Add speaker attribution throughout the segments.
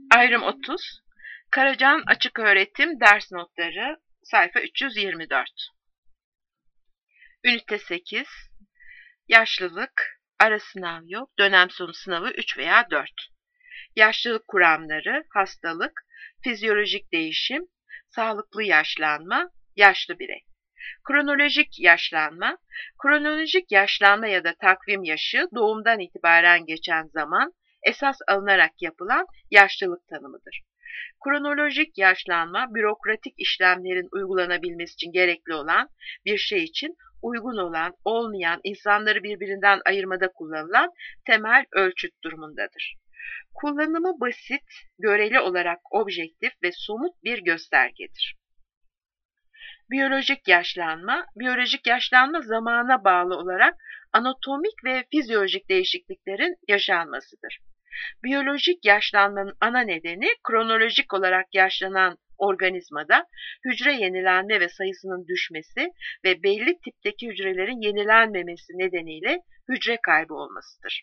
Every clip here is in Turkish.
Speaker 1: Ayrım 30. Karacan Açıköğretim Ders Notları sayfa 324. Ünite 8. Yaşlılık, ara sınav yok, dönem sonu sınavı 3 veya 4. Yaşlılık kuramları, hastalık, fizyolojik değişim, sağlıklı yaşlanma, yaşlı birey. Kronolojik yaşlanma ya da takvim yaşı doğumdan itibaren geçen zaman esas alınarak yapılan yaşlılık tanımıdır. Kronolojik yaşlanma, bürokratik işlemlerin uygulanabilmesi için gerekli olan bir şey için uygun olan, olmayan, insanları birbirinden ayırmada kullanılan temel ölçüt durumundadır. Kullanımı basit, göreli olarak objektif ve somut bir göstergedir. Biyolojik yaşlanma zamana bağlı olarak anatomik ve fizyolojik değişikliklerin yaşanmasıdır. Biyolojik yaşlanmanın ana nedeni kronolojik olarak yaşlanan organizmada hücre yenilenme ve sayısının düşmesi ve belli tipteki hücrelerin yenilenmemesi nedeniyle hücre kaybı olmasıdır.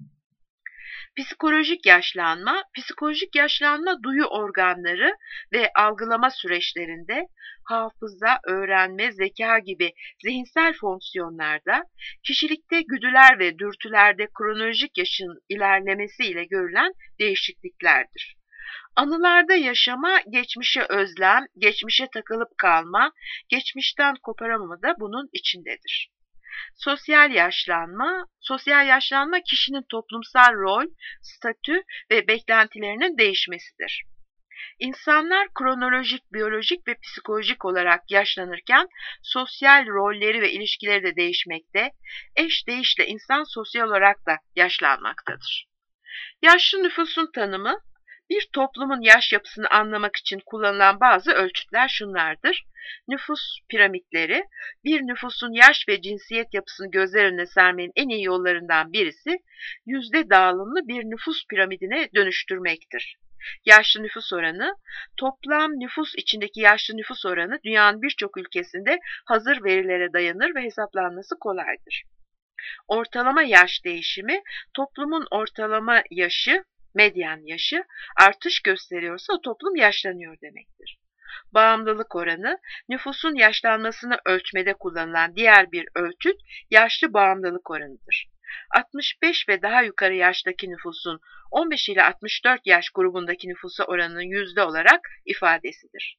Speaker 1: Psikolojik yaşlanma duyu organları ve algılama süreçlerinde hafıza, öğrenme, zeka gibi zihinsel fonksiyonlarda, kişilikte güdüler ve dürtülerde kronolojik yaşın ilerlemesiyle görülen değişikliklerdir. Anılarda yaşama, geçmişe özlem, geçmişe takılıp kalma, geçmişten koparamama da bunun içindedir. Sosyal yaşlanma kişinin toplumsal rol, statü ve beklentilerinin değişmesidir. İnsanlar kronolojik, biyolojik ve psikolojik olarak yaşlanırken sosyal rolleri ve ilişkileri de değişmekte, eş değişle insan sosyal olarak da yaşlanmaktadır. Yaşlı nüfusun tanımı, bir toplumun yaş yapısını anlamak için kullanılan bazı ölçütler şunlardır. Nüfus piramitleri, bir nüfusun yaş ve cinsiyet yapısını gözler önüne sermenin en iyi yollarından birisi, yüzde dağılımlı bir nüfus piramidine dönüştürmektir. Yaşlı nüfus oranı, toplam nüfus içindeki yaşlı nüfus oranı dünyanın birçok ülkesinde hazır verilere dayanır ve hesaplanması kolaydır. Ortalama yaş değişimi, toplumun ortalama yaşı, medyan yaşı artış gösteriyorsa o toplum yaşlanıyor demektir. Bağımlılık oranı, nüfusun yaşlanmasını ölçmede kullanılan diğer bir ölçüt yaşlı bağımlılık oranıdır. 65 ve daha yukarı yaştaki nüfusun 15 ile 64 yaş grubundaki nüfusa oranının yüzde olarak ifadesidir.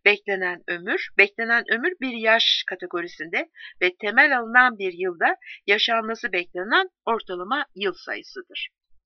Speaker 1: Beklenen ömür bir yaş kategorisinde ve temel alınan bir yılda yaşanması beklenen ortalama yıl sayısıdır.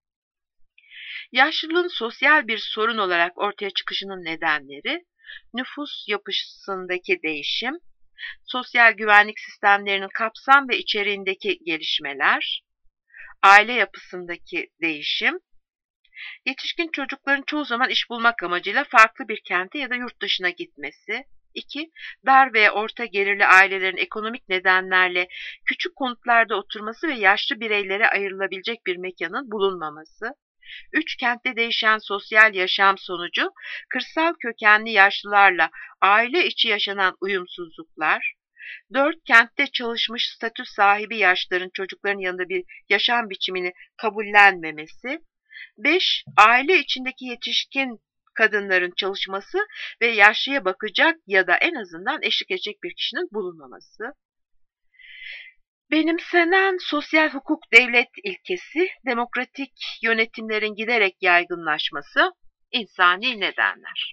Speaker 1: Yaşlılığın sosyal bir sorun olarak ortaya çıkışının nedenleri, nüfus yapısındaki değişim, sosyal güvenlik sistemlerinin kapsam ve içeriğindeki gelişmeler, aile yapısındaki değişim, yetişkin çocukların çoğu zaman iş bulmak amacıyla farklı bir kente ya da yurt dışına gitmesi. 2. Dar ve orta gelirli ailelerin ekonomik nedenlerle küçük konutlarda oturması ve yaşlı bireylere ayrılabilecek bir mekanın bulunmaması. 3. Kentte değişen sosyal yaşam sonucu kırsal kökenli yaşlılarla aile içi yaşanan uyumsuzluklar. 4. Kentte çalışmış statü sahibi yaşlıların çocukların yanında bir yaşam biçimini kabullenmemesi. 5. Aile içindeki yetişkin kadınların çalışması ve yaşlıya bakacak ya da en azından eşlik edecek bir kişinin bulunmaması. Benimsenen sosyal hukuk devlet ilkesi, demokratik yönetimlerin giderek yaygınlaşması, insani nedenler.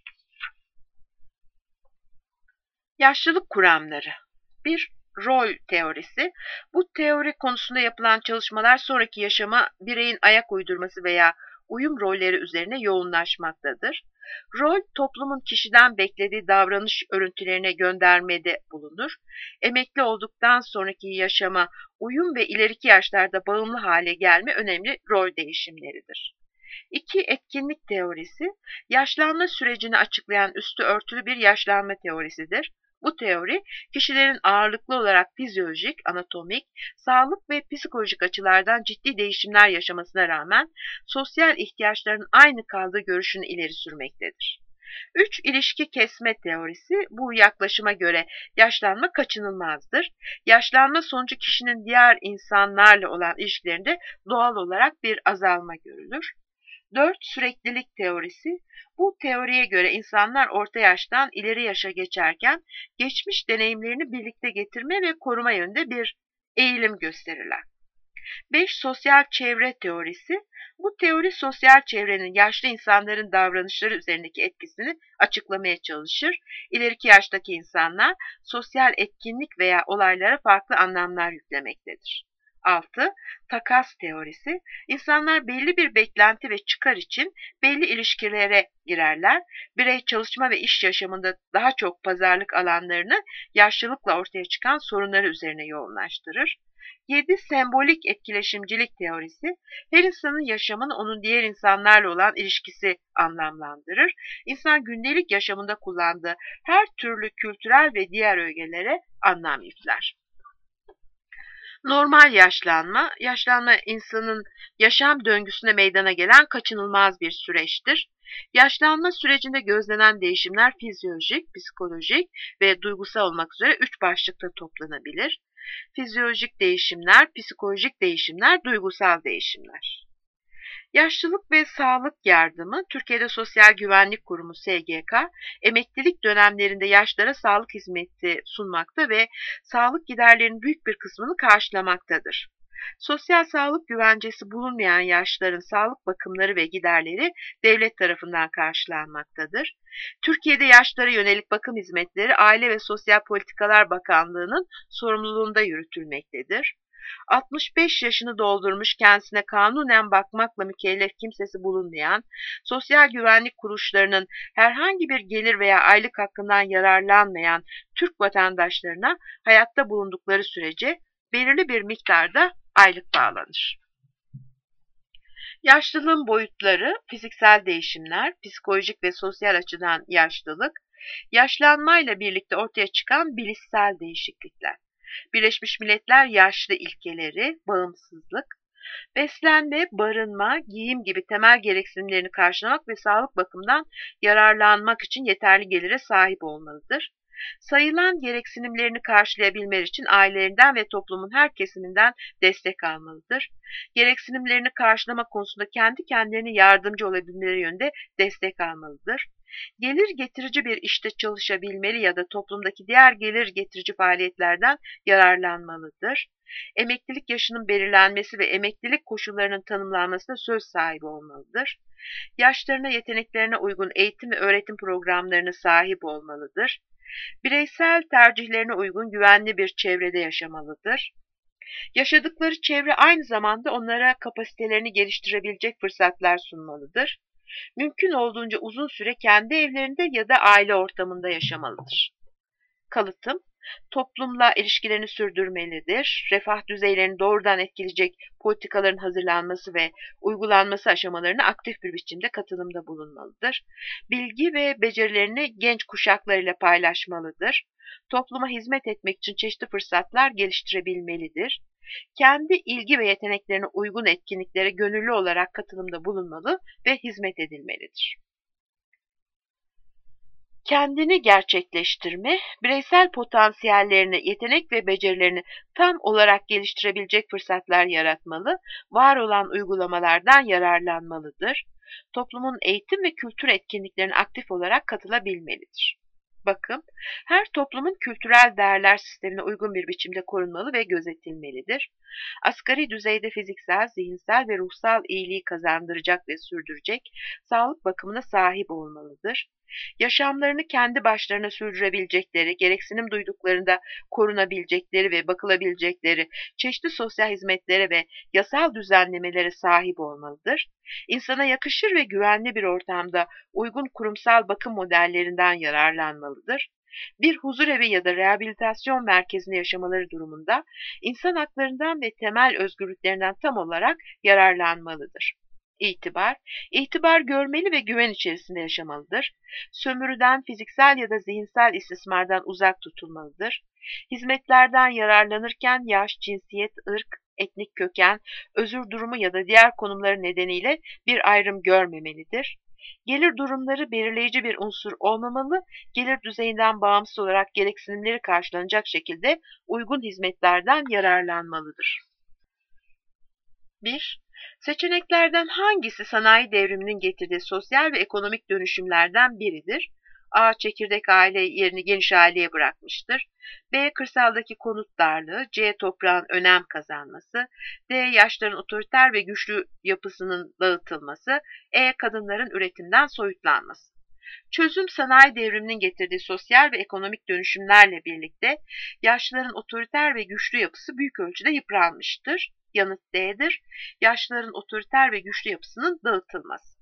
Speaker 1: Yaşlılık kuramları. 1. Rol teorisi. Bu teori konusunda yapılan çalışmalar sonraki yaşama bireyin ayak uydurması veya uyum rolleri üzerine yoğunlaşmaktadır. Rol, toplumun kişiden beklediği davranış örüntülerine göndermede bulunur. Emekli olduktan sonraki yaşama uyum ve ileriki yaşlarda bağımlı hale gelme önemli rol değişimleridir. 2. Etkinlik teorisi, yaşlanma sürecini açıklayan üstü örtülü bir yaşlanma teorisidir. Bu teori, kişilerin ağırlıklı olarak fizyolojik, anatomik, sağlık ve psikolojik açılardan ciddi değişimler yaşamasına rağmen sosyal ihtiyaçların aynı kaldığı görüşünü ileri sürmektedir. 3. İlişki kesme teorisi, bu yaklaşıma göre yaşlanma kaçınılmazdır. Yaşlanma sonucu kişinin diğer insanlarla olan ilişkilerinde doğal olarak bir azalma görülür. 4. Süreklilik teorisi. Bu teoriye göre insanlar orta yaştan ileri yaşa geçerken geçmiş deneyimlerini birlikte getirme ve koruma yönünde bir eğilim gösterirler. 5. Sosyal çevre teorisi. Bu teori sosyal çevrenin yaşlı insanların davranışları üzerindeki etkisini açıklamaya çalışır. İleriki yaştaki insanlar sosyal etkinlik veya olaylara farklı anlamlar yüklemektedir. 6. Takas teorisi. İnsanlar belli bir beklenti ve çıkar için belli ilişkilere girerler. Birey çalışma ve iş yaşamında daha çok pazarlık alanlarını yaşlılıkla ortaya çıkan sorunları üzerine yoğunlaştırır. 7. Sembolik etkileşimcilik teorisi. Her insanın yaşamını onun diğer insanlarla olan ilişkisi anlamlandırır. İnsan gündelik yaşamında kullandığı her türlü kültürel ve diğer ögelere anlam yükler. Normal yaşlanma, yaşlanma insanın yaşam döngüsünde meydana gelen kaçınılmaz bir süreçtir. Yaşlanma sürecinde gözlenen değişimler fizyolojik, psikolojik ve duygusal olmak üzere 3 başlıkta toplanabilir. Fizyolojik değişimler, psikolojik değişimler, duygusal değişimler. Yaşlılık ve sağlık yardımı, Türkiye'de Sosyal Güvenlik Kurumu SGK, emeklilik dönemlerinde yaşlara sağlık hizmeti sunmakta ve sağlık giderlerinin büyük bir kısmını karşılamaktadır. Sosyal sağlık güvencesi bulunmayan yaşlıların sağlık bakımları ve giderleri devlet tarafından karşılanmaktadır. Türkiye'de yaşlara yönelik bakım hizmetleri Aile ve Sosyal Politikalar Bakanlığı'nın sorumluluğunda yürütülmektedir. 65 yaşını doldurmuş, kendisine kanunen bakmakla mükellef kimsesi bulunmayan, sosyal güvenlik kuruluşlarının herhangi bir gelir veya aylık hakkından yararlanmayan Türk vatandaşlarına hayatta bulundukları sürece belirli bir miktarda aylık bağlanır. Yaşlılığın boyutları, fiziksel değişimler, psikolojik ve sosyal açıdan yaşlılık, yaşlanmayla birlikte ortaya çıkan bilişsel değişiklikler. Birleşmiş Milletler yaşlı ilkeleri, bağımsızlık, beslenme, barınma, giyim gibi temel gereksinimlerini karşılamak ve sağlık bakımından yararlanmak için yeterli gelire sahip olmalıdır. Sayılan gereksinimlerini karşılayabilmeleri için ailelerinden ve toplumun her kesiminden destek almalıdır. Gereksinimlerini karşılama konusunda kendi kendilerine yardımcı olabilmeleri yönünde destek almalıdır. Gelir getirici bir işte çalışabilmeli ya da toplumdaki diğer gelir getirici faaliyetlerden yararlanmalıdır. Emeklilik yaşının belirlenmesi ve emeklilik koşullarının tanımlanmasında söz sahibi olmalıdır. Yaşlarına, yeteneklerine uygun eğitim ve öğretim programlarına sahip olmalıdır. Bireysel tercihlerine uygun güvenli bir çevrede yaşamalıdır. Yaşadıkları çevre aynı zamanda onlara kapasitelerini geliştirebilecek fırsatlar sunmalıdır. Mümkün olduğunca uzun süre kendi evlerinde ya da aile ortamında yaşamalıdır. Kalıtım, toplumla ilişkilerini sürdürmelidir. Refah düzeylerini doğrudan etkileyecek politikaların hazırlanması ve uygulanması aşamalarına aktif bir biçimde katılımda bulunmalıdır. Bilgi ve becerilerini genç kuşaklarıyla paylaşmalıdır. Topluma hizmet etmek için çeşitli fırsatlar geliştirebilmelidir. Kendi ilgi ve yeteneklerine uygun etkinliklere gönüllü olarak katılımda bulunmalı ve hizmet edilmelidir. Kendini gerçekleştirme, bireysel potansiyellerini, yetenek ve becerilerini tam olarak geliştirebilecek fırsatlar yaratmalı, var olan uygulamalardan yararlanmalıdır. Toplumun eğitim ve kültür etkinliklerine aktif olarak katılabilmelidir. Bakım, her toplumun kültürel değerler sistemine uygun bir biçimde korunmalı ve gözetilmelidir. Asgari düzeyde fiziksel, zihinsel ve ruhsal iyiliği kazandıracak ve sürdürecek sağlık bakımına sahip olmalıdır. Yaşamlarını kendi başlarına sürdürebilecekleri, gereksinim duyduklarında korunabilecekleri ve bakılabilecekleri çeşitli sosyal hizmetlere ve yasal düzenlemelere sahip olmalıdır. İnsana yakışır ve güvenli bir ortamda uygun kurumsal bakım modellerinden yararlanmalıdır. Bir huzurevi ya da rehabilitasyon merkezinde yaşamaları durumunda insan haklarından ve temel özgürlüklerinden tam olarak yararlanmalıdır. İtibar, itibar görmeli ve güven içerisinde yaşamalıdır. Sömürüden, fiziksel ya da zihinsel istismardan uzak tutulmalıdır. Hizmetlerden yararlanırken yaş, cinsiyet, ırk, etnik köken, özür durumu ya da diğer konumları nedeniyle bir ayrım görmemelidir. Gelir durumları belirleyici bir unsur olmamalı, gelir düzeyinden bağımsız olarak gereksinimleri karşılanacak şekilde uygun hizmetlerden yararlanmalıdır. 1. Seçeneklerden hangisi sanayi devriminin getirdiği sosyal ve ekonomik dönüşümlerden biridir? A. Çekirdek aile yerini geniş aileye bırakmıştır. B. Kırsaldaki konut darlığı. C. Toprağın önem kazanması. D. Yaşlıların otoriter ve güçlü yapısının dağıtılması. E. Kadınların üretimden soyutlanması. Çözüm sanayi devriminin getirdiği sosyal ve ekonomik dönüşümlerle birlikte yaşlıların otoriter ve güçlü yapısı büyük ölçüde yıpranmıştır. Yanıt D'dir. Yaşlıların otoriter ve güçlü yapısının dağıtılması.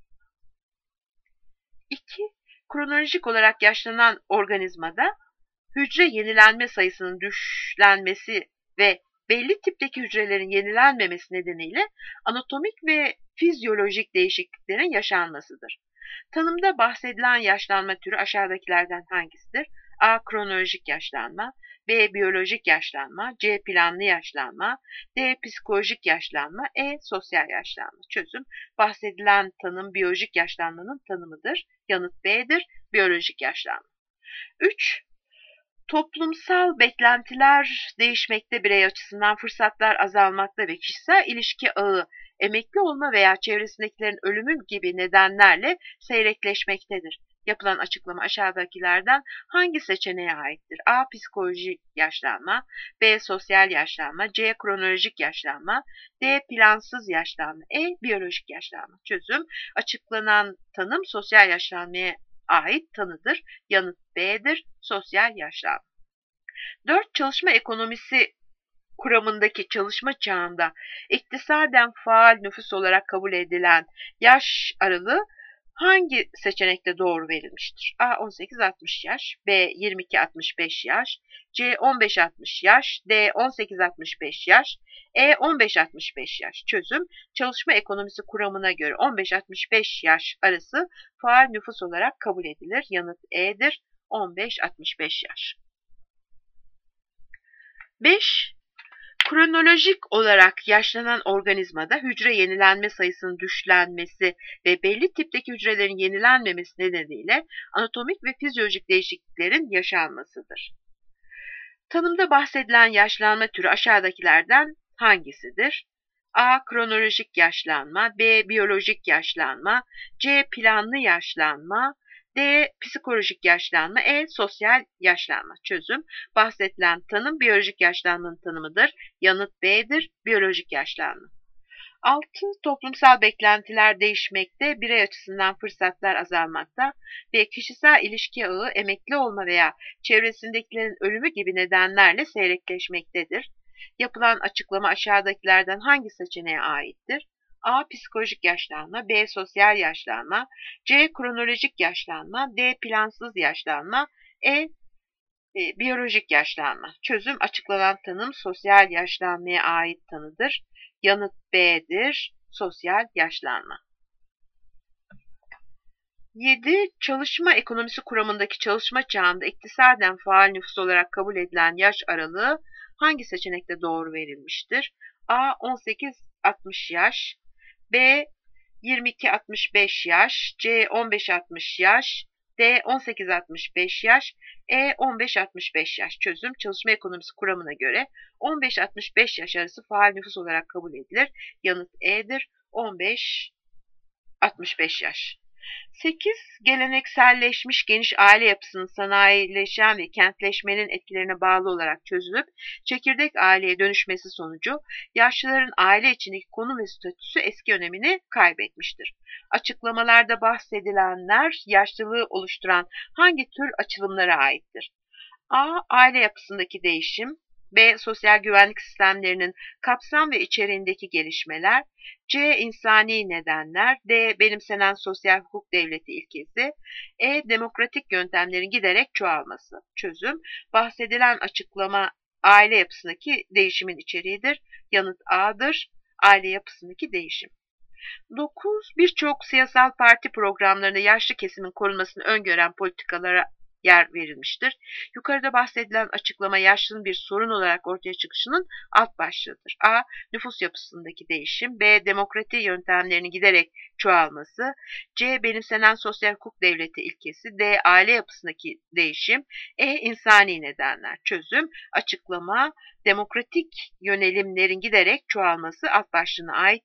Speaker 1: 2. Kronolojik olarak yaşlanan organizmada hücre yenilenme sayısının düşlenmesi ve belli tipteki hücrelerin yenilenmemesi nedeniyle anatomik ve fizyolojik değişikliklerin yaşanmasıdır. Tanımda bahsedilen yaşlanma türü aşağıdakilerden hangisidir? A. Kronolojik yaşlanma. B. Biyolojik yaşlanma. C. Planlı yaşlanma. D. Psikolojik yaşlanma. E. Sosyal yaşlanma. Çözüm. Bahsedilen tanım biyolojik yaşlanmanın tanımıdır. Yanıt B'dir. Biyolojik yaşlanma. 3. Toplumsal beklentiler değişmekte, birey açısından fırsatlar azalmakta ve kişisel ilişki ağı emekli olma veya çevresindekilerin ölümü gibi nedenlerle seyrekleşmektedir. Yapılan açıklama aşağıdakilerden hangi seçeneğe aittir? A. Psikolojik yaşlanma. B. Sosyal yaşlanma. C. Kronolojik yaşlanma. D. Plansız yaşlanma. E. Biyolojik yaşlanma. Çözüm. Açıklanan tanım sosyal yaşlanmaya ait tanıdır. Yanıt B'dir. Sosyal yaşlanma. 4. Çalışma ekonomisi kuramındaki çalışma çağında iktisaden faal nüfus olarak kabul edilen yaş aralığı hangi seçenekte doğru verilmiştir? A. 18-60 yaş. B. 22-65 yaş. C. 15-60 yaş. D. 18-65 yaş. E. 15-65 yaş. Çözüm. Çalışma ekonomisi kuramına göre 15-65 yaş arası faal nüfus olarak kabul edilir. Yanıt E'dir. 15-65 yaş. 5. Kronolojik olarak yaşlanan organizmada hücre yenilenme sayısının düşlenmesi ve belli tipteki hücrelerin yenilenmemesi nedeniyle anatomik ve fizyolojik değişikliklerin yaşanmasıdır. Tanımda bahsedilen yaşlanma türü aşağıdakilerden hangisidir? A. Kronolojik yaşlanma. B. Biyolojik yaşlanma. C. Planlı yaşlanma. D. Psikolojik yaşlanma. E. Sosyal yaşlanma. Çözüm. Bahsedilen tanım biyolojik yaşlanmanın tanımıdır. Yanıt B'dir. Biyolojik yaşlanma. 6. Toplumsal beklentiler değişmekte, birey açısından fırsatlar azalmakta ve kişisel ilişki ağı emekli olma veya çevresindekilerin ölümü gibi nedenlerle seyrekleşmektedir. Yapılan açıklama aşağıdakilerden hangi seçeneğe aittir? A. Psikolojik yaşlanma. B. Sosyal yaşlanma. C. Kronolojik yaşlanma. D. Plansız yaşlanma. E. Biyolojik yaşlanma. Çözüm. Açıklanan tanım sosyal yaşlanmaya ait tanıdır. Yanıt B'dir. Sosyal yaşlanma. 7. Çalışma ekonomisi kuramındaki çalışma çağında iktisaden faal nüfus olarak kabul edilen yaş aralığı hangi seçenekte doğru verilmiştir? A. 18-60 yaş. B. 22-65 yaş. C. 15-60 yaş. D. 18-65 yaş. E. 15-65 yaş. Çözüm. Çalışma ekonomisi kuramına göre 15-65 yaş arası faal nüfus olarak kabul edilir. Yanıt E'dir. 15-65 yaş. 8. Gelenekselleşmiş geniş aile yapısının sanayileşen ve kentleşmenin etkilerine bağlı olarak çözülüp çekirdek aileye dönüşmesi sonucu yaşlıların aile içindeki konum ve statüsü eski önemini kaybetmiştir. Açıklamalarda bahsedilenler yaşlılığı oluşturan hangi tür açılımlara aittir? A. Aile yapısındaki değişim. B. Sosyal güvenlik sistemlerinin kapsam ve içeriğindeki gelişmeler. C. İnsani nedenler. D. Benimsenen sosyal hukuk devleti ilkesi. E. Demokratik yöntemlerin giderek çoğalması. Çözüm. Bahsedilen açıklama aile yapısındaki değişimin içeriğidir. Yanıt A'dır. Aile yapısındaki değişim. 9. Birçok siyasal parti programlarında yaşlı kesimin korunmasını öngören politikalara yer verilmiştir. Yukarıda bahsedilen açıklama yaşlının bir sorun olarak ortaya çıkışının alt başlığıdır. A. Nüfus yapısındaki değişim. B. Demokrasi yöntemlerinin giderek çoğalması. C. Benimsenen sosyal hukuk devleti ilkesi. D. Aile yapısındaki değişim. E. İnsani nedenler. Çözüm. Açıklama demokratik yönelimlerin giderek çoğalması alt başlığına aittir.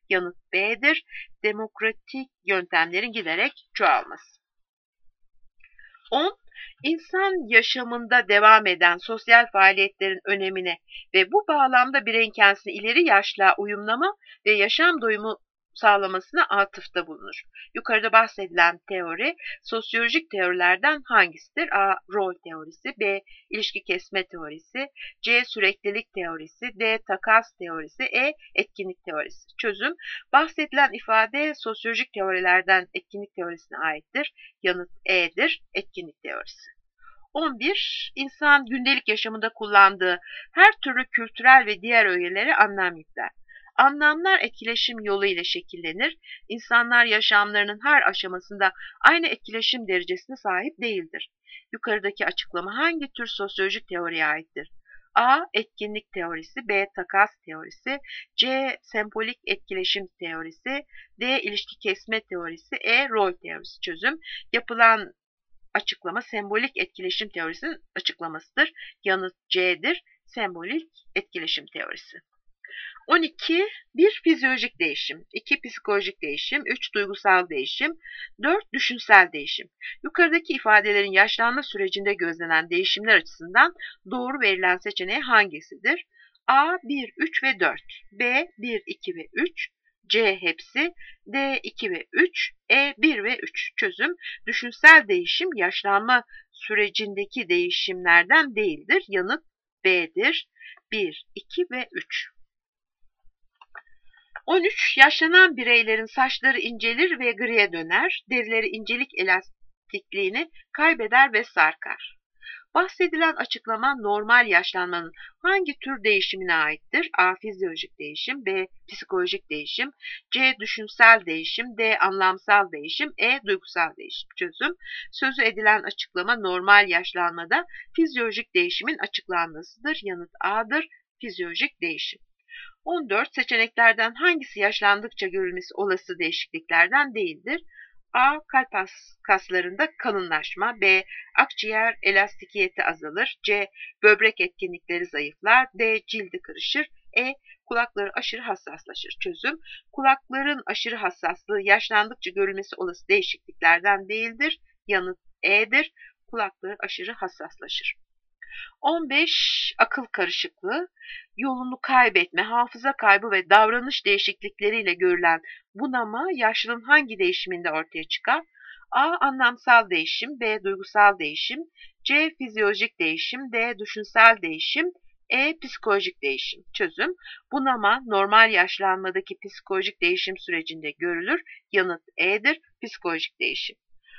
Speaker 1: Yanıt B'dir. Demokratik yöntemlerin giderek çoğalması. 10. İnsan yaşamında devam eden sosyal faaliyetlerin önemine ve bu bağlamda bireyin kendisini ileri yaşlığa uyumlama ve yaşam doyumu sağlamasına atıfta bulunur. Yukarıda bahsedilen teori sosyolojik teorilerden hangisidir? A. Rol teorisi, B. İlişki kesme teorisi, C. Süreklilik teorisi, D. Takas teorisi, E. Etkinlik teorisi. Çözüm: bahsedilen ifade sosyolojik teorilerden etkinlik teorisine aittir. Yanıt E'dir. Etkinlik teorisi. 11. İnsan gündelik yaşamında kullandığı her türlü kültürel ve diğer öğelere anlam yükler. Anlamlar etkileşim yoluyla şekillenir. İnsanlar yaşamlarının her aşamasında aynı etkileşim derecesine sahip değildir. Yukarıdaki açıklama hangi tür sosyolojik teoriye aittir? A. Etkinlik teorisi, B. Takas teorisi, C. Sembolik etkileşim teorisi, D. İlişki kesme teorisi, E. Rol teorisi. Çözüm: yapılan açıklama sembolik etkileşim teorisinin açıklamasıdır. Yanıt C'dir. Sembolik etkileşim teorisi. 12. 1. Fizyolojik değişim, 2. Psikolojik değişim, 3. Duygusal değişim, 4. Düşünsel değişim. Yukarıdaki ifadelerin yaşlanma sürecinde gözlenen değişimler açısından doğru verilen seçeneği hangisidir? A. 1, 3 ve 4, B. 1, 2 ve 3, C. Hepsi, D. 2 ve 3, E. 1 ve 3. Çözüm: düşünsel değişim yaşlanma sürecindeki değişimlerden değildir. Yanıt B'dir. 1, 2 ve 3. 13. Yaşlanan bireylerin saçları incelir ve griye döner, derileri incelik elastikliğini kaybeder ve sarkar. Bahsedilen açıklama normal yaşlanmanın hangi tür değişimine aittir? A. Fizyolojik değişim, B. Psikolojik değişim, C. Düşünsel değişim, D. Anlamsal değişim, E. Duygusal değişim. Çözüm: sözü edilen açıklama normal yaşlanmada fizyolojik değişimin açıklanmasıdır. Yanıt A'dır. Fizyolojik değişim. 14. Seçeneklerden hangisi yaşlandıkça görülmesi olası değişikliklerden değildir? A. Kalp kaslarında kalınlaşma, B. Akciğer elastikiyeti azalır, C. Böbrek etkinlikleri zayıflar, D. Cildi kırışır, E. Kulakları aşırı hassaslaşır. Çözüm: kulakların aşırı hassaslığı yaşlandıkça görülmesi olası değişikliklerden değildir. Yanıt E'dir. Kulakları aşırı hassaslaşır. 15. Akıl karışıklığı, yolunu kaybetme, hafıza kaybı ve davranış değişiklikleriyle görülen bunama yaşlılığın hangi değişiminde ortaya çıkar? A. Anlamsal değişim, B. Duygusal değişim, C. Fizyolojik değişim, D. Düşünsel değişim, E. Psikolojik değişim. Çözüm: bunama normal yaşlanmadaki psikolojik değişim sürecinde görülür. Yanıt E'dir. Psikolojik değişim.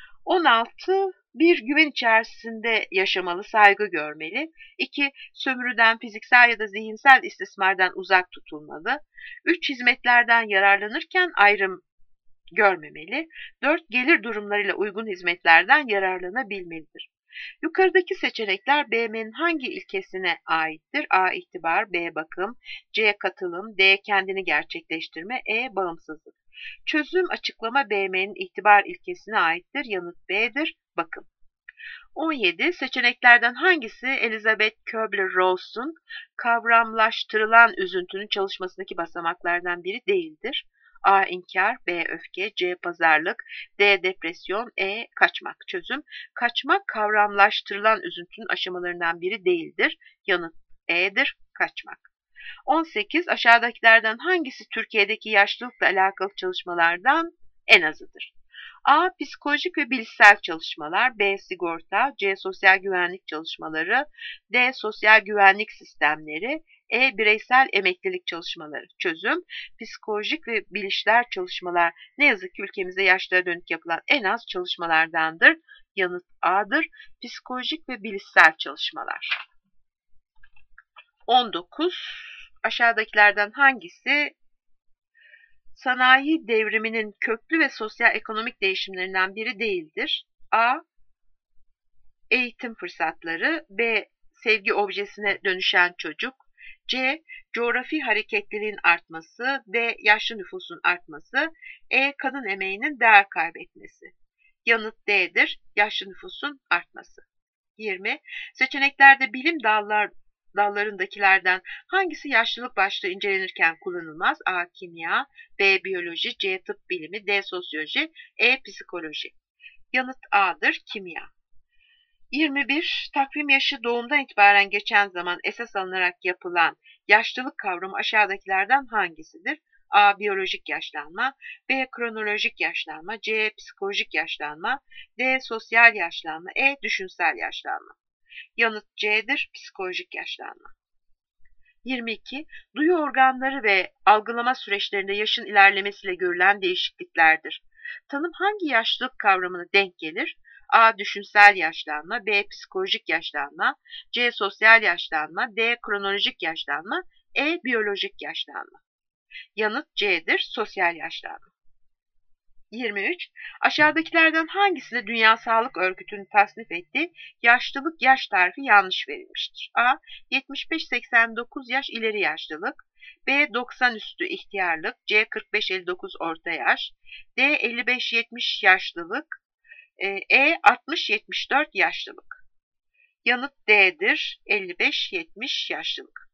Speaker 1: 16. 1. Güven içerisinde yaşamalı, saygı görmeli. 2. Sömürüden, fiziksel ya da zihinsel istismardan uzak tutulmalı. 3. Hizmetlerden yararlanırken ayrım görmemeli. 4. Gelir durumlarıyla uygun hizmetlerden yararlanabilmelidir. Yukarıdaki seçenekler BM'nin hangi ilkesine aittir? A. İtibar, B. Bakım, C. Katılım, D. Kendini gerçekleştirme, E. Bağımsızlık. Çözüm: açıklama BM'nin itibar ilkesine aittir. Yanıt B'dir. Bakım. 17. Seçeneklerden hangisi Elizabeth Kübler-Ross'un kavramlaştırılan üzüntünün çalışmasındaki basamaklardan biri değildir? A. İnkar, B. Öfke, C. Pazarlık, D. Depresyon, E. Kaçmak. Çözüm: kaçmak kavramlaştırılan üzüntünün aşamalarından biri değildir. Yanıt E'dir. Kaçmak. 18. Aşağıdakilerden hangisi Türkiye'deki yaşlılıkla alakalı çalışmalardan en azıdır? A. Psikolojik ve bilişsel çalışmalar, B. Sigorta, C. Sosyal güvenlik çalışmaları, D. Sosyal güvenlik sistemleri, E. Bireysel emeklilik çalışmaları. Çözüm: psikolojik ve bilişsel çalışmalar ne yazık ki ülkemizde yaşlara dönük yapılan en az çalışmalardandır. Yanıt A'dır. Psikolojik ve bilişsel çalışmalar. 19. Aşağıdakilerden hangisi sanayi devriminin köklü ve sosyal ekonomik değişimlerinden biri değildir? A. Eğitim fırsatları, B. Sevgi objesine dönüşen çocuk, C. Coğrafi hareketliliğin artması, D. Yaşlı nüfusun artması, E. Kadın emeğinin değer kaybetmesi. Yanıt D'dir. Yaşlı nüfusun artması. 20. Seçeneklerde bilim dalları dallarındakilerden hangisi yaşlılık başlığı incelenirken kullanılmaz? A. Kimya, B. Biyoloji, C. Tıp bilimi, D. Sosyoloji, E. Psikoloji. Yanıt A'dır, kimya. 21. Takvim yaşı doğumdan itibaren geçen zaman esas alınarak yapılan yaşlılık kavramı aşağıdakilerden hangisidir? A. Biyolojik yaşlanma, B. Kronolojik yaşlanma, C. Psikolojik yaşlanma, D. Sosyal yaşlanma, E. Düşünsel yaşlanma. Yanıt C'dir, psikolojik yaşlanma. 22. Duyu organları ve algılama süreçlerinde yaşın ilerlemesiyle görülen değişikliklerdir. Tanım hangi yaşlılık kavramına denk gelir? A. Düşünsel yaşlanma, B. Psikolojik yaşlanma, C. Sosyal yaşlanma, D. Kronolojik yaşlanma, E. Biyolojik yaşlanma. Yanıt C'dir, sosyal yaşlanma. 23. Aşağıdakilerden hangisinde Dünya Sağlık Örgütü'nün tasnif ettiği yaşlılık yaş tarifi yanlış verilmiştir? A. 75-89 yaş ileri yaşlılık, B. 90 üstü ihtiyarlık, C. 45-59 orta yaş, D. 55-70 yaşlılık, E. 60-74 yaşlılık. Yanıt D'dir, 55-70 yaşlılık.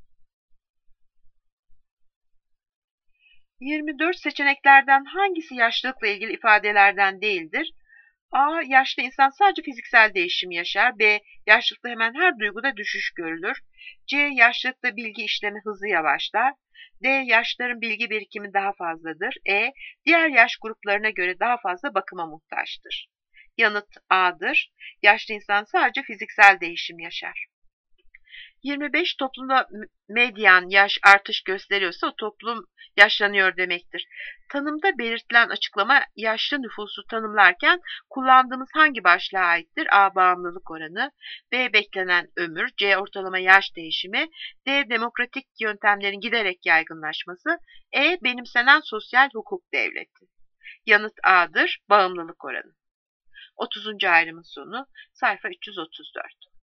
Speaker 1: 24 seçeneklerden hangisi yaşlılıkla ilgili ifadelerden değildir? A. Yaşlı insan sadece fiziksel değişim yaşar. B. Yaşlılıkta hemen her duyguda düşüş görülür. C. Yaşlılıkta bilgi işlemi hızı yavaşlar. D. Yaşlıların bilgi birikimi daha fazladır. E. Diğer yaş gruplarına göre daha fazla bakıma muhtaçtır. Yanıt A'dır. Yaşlı insan sadece fiziksel değişim yaşar. 25 toplumda medyan yaş artış gösteriyorsa o toplum yaşlanıyor demektir. Tanımda belirtilen açıklama yaşlı nüfusu tanımlarken kullandığımız hangi başlığa aittir? A. Bağımlılık oranı, B. Beklenen ömür, C. Ortalama yaş değişimi, D. Demokratik yöntemlerin giderek yaygınlaşması, E. Benimsenen sosyal hukuk devleti. Yanıt A'dır, bağımlılık oranı. 30. ayrımın sonu sayfa 334.